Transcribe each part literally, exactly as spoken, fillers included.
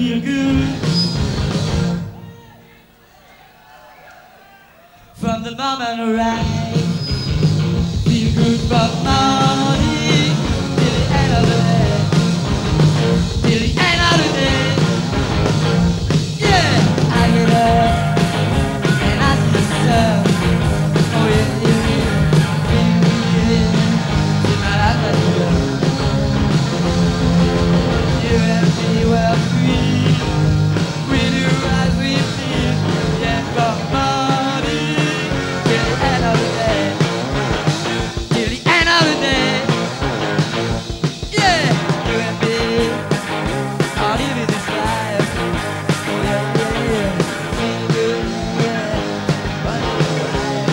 feel good. From the moment I arrive, feel good from morning till the end of the day, till the end of the day. Yeah, I get up and I see the sun. Oh yeah, yeah, yeah, yeah. Tonight I got you up. You and me were free. We do as we feel. Yeah, from morning till the end of the day, till the end of the day. Yeah, you and me are living this life. Oh yeah, yeah, yeah. Feel good, yeah. Running the life.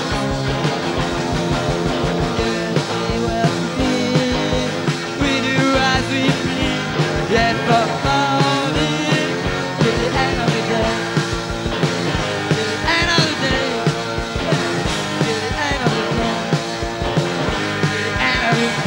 You and me were free. We do as we please. Yeah, from morning till the end of the day, till the end of the day, till the end of the day, till the end of the day.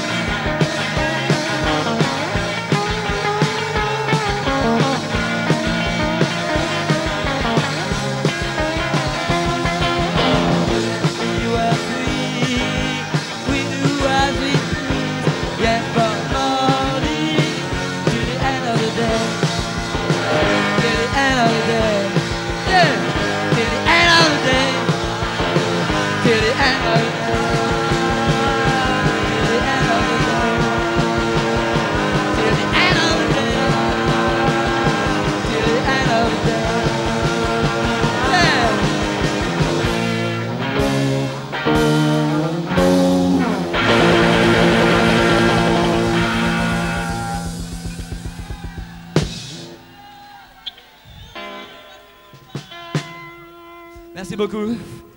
We were free. We do as we please. Yeah, from morning till the end of the day, till the end of the day. Yeah, till the end of the day, till the end of the day, till the end of the day, till the end of the day, till the end of the day. Yeah. Merci beaucoup.